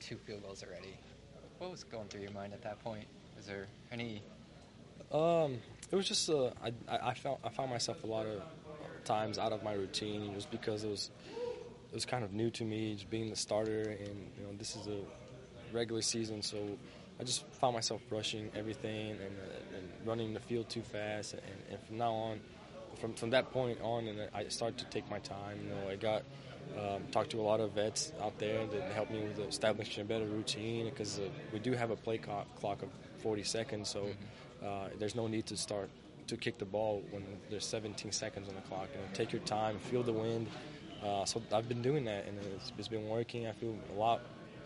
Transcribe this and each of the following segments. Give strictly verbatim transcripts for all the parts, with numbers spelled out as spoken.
two field goals already. What was going through your mind at that point? Was there any? Um, it was just uh, I, I found I found myself a lot of times out of my routine just because it was it was kind of new to me, just being the starter, and you know this is a regular season, so I just found myself rushing everything and, uh, and running the field too fast. And, and from now on, from from that point on, and I started to take my time. You know, I got um, talked to a lot of vets out there that helped me with establishing a better routine because uh, we do have a play clock, clock of forty seconds, so uh, there's no need to start to kick the ball when there's seventeen seconds on the clock. You know, take your time, feel the wind. Uh, so I've been doing that, and it's, it's been working. I feel a lot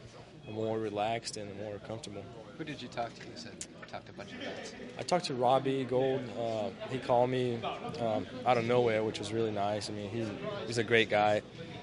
more relaxed and more comfortable. Who did you talk to? You said you talked to a bunch of vets. I talked to Robbie Gold. Uh, he called me um, out of nowhere, which was really nice. I mean, he's he's a great guy,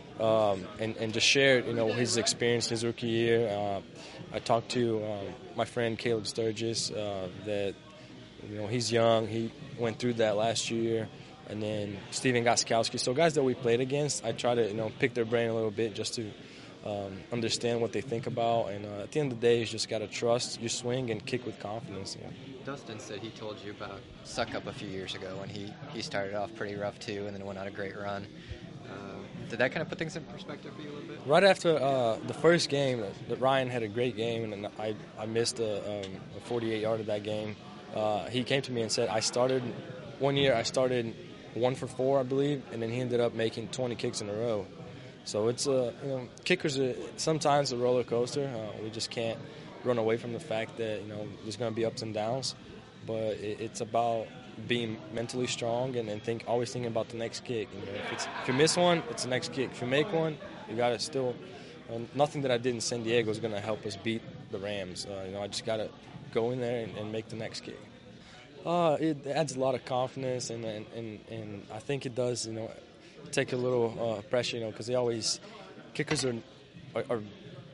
um, and and just shared you know his experience his rookie year. Uh, I talked to um, my friend Caleb Sturgis. Uh, that you know he's young. He went through that last year. And then Steven Gostkowski. So guys that we played against, I try to you know pick their brain a little bit just to um, understand what they think about. And uh, at the end of the day, you just got to trust your swing and kick with confidence. You know. Dustin said he told you about Suck Up a few years ago when he, he started off pretty rough too and then went on a great run. Uh, did that kind of put things in perspective for you a little bit? Right after uh, the first game, that Ryan had a great game, and I, I missed a, um, a forty-eight yard of that game. Uh, he came to me and said, I started, one year I started one for four, I believe, and then he ended up making twenty kicks in a row. So it's a, you know, kickers are sometimes a roller coaster. Uh, we just can't run away from the fact that, you know, there's going to be ups and downs. But it, it's about being mentally strong and, and think, always thinking about the next kick. You know, if, it's, if you miss one, it's the next kick. If you make one, you got to still. Uh, nothing that I did in San Diego is going to help us beat the Rams. Uh, you know, I just got to go in there and, and make the next kick. Uh, it adds a lot of confidence, and and, and, and I think it does, you know, take a little uh, pressure, you know, because they always, kickers are are, are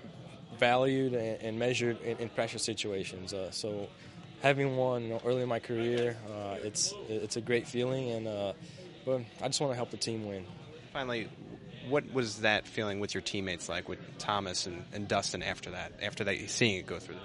valued and, and measured in, in pressure situations. Uh, so having one, you know, early in my career, uh, it's it's a great feeling, and uh, but I just want to help the team win. Finally, what was that feeling with your teammates like, with Thomas and, and Dustin after that, after that, seeing it go through that?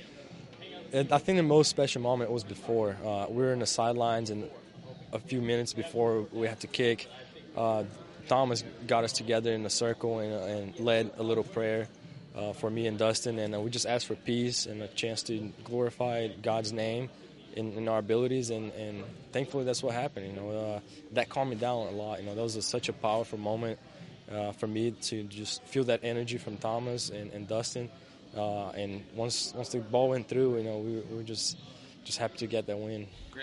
I think the most special moment was before. Uh, we were in the sidelines, and a few minutes before we had to kick, uh, Thomas got us together in a circle and, uh, and led a little prayer uh, for me and Dustin, and uh, we just asked for peace and a chance to glorify God's name in, in our abilities, and, and thankfully that's what happened. You know, uh, that calmed me down a lot. You know, that was a, such a powerful moment uh, for me to just feel that energy from Thomas and, and Dustin. Uh, and once once the ball went through, you know, we, we were just just happy to get that win.